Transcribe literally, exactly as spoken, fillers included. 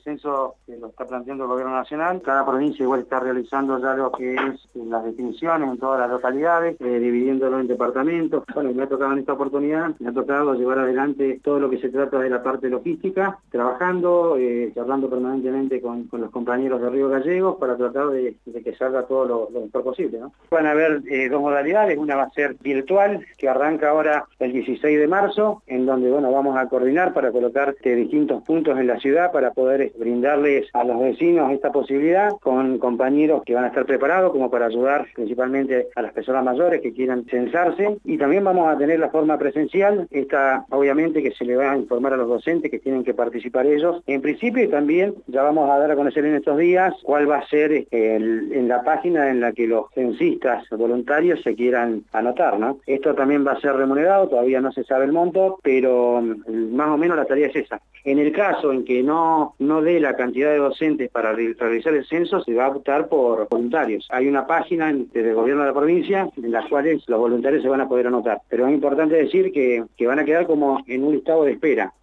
censo que lo está planteando el Gobierno Nacional. Cada provincia igual está realizando ya lo que es las definiciones en todas las localidades, eh, dividiéndolo en departamentos. Bueno, me ha tocado en esta oportunidad, me ha tocado llevar adelante todo lo que se trata de la parte logística, trabajando, eh, charlando permanentemente con, con los compañeros de Río Gallegos para tratar de, de que salga todo lo, lo mejor posible, ¿no? Van a haber eh, dos modalidades, una va a ser virtual, que arranca ahora el dieciséis de marzo, en donde bueno, vamos a coordinar para colocar eh, distintos puntos en la ciudad para poder eh, brindarles a los vecinos esta posibilidad, con compañeros que van a estar preparados como para ayudar principalmente a las personas mayores que quieran censarse, y también vamos a tener la forma presencial, esta obviamente que se le va a informar a los docentes que tienen que participar ellos en principio, y también ya vamos a dar a conocer en estos días cuál va a ser eh, el, en la página en la que los censistas voluntarios se quieran anotar, ¿no? Esto también va a ser remunerado, todavía no se sabe el monto, pero más o menos la tarea es esa. En el caso en que no, no dé la cantidad de docentes para re realizar el censo, se va a optar por voluntarios. Hay una página desde el gobierno de la provincia en la cual los voluntarios se van a poder anotar, pero es importante decir que, que van a quedar como en un listado de espera.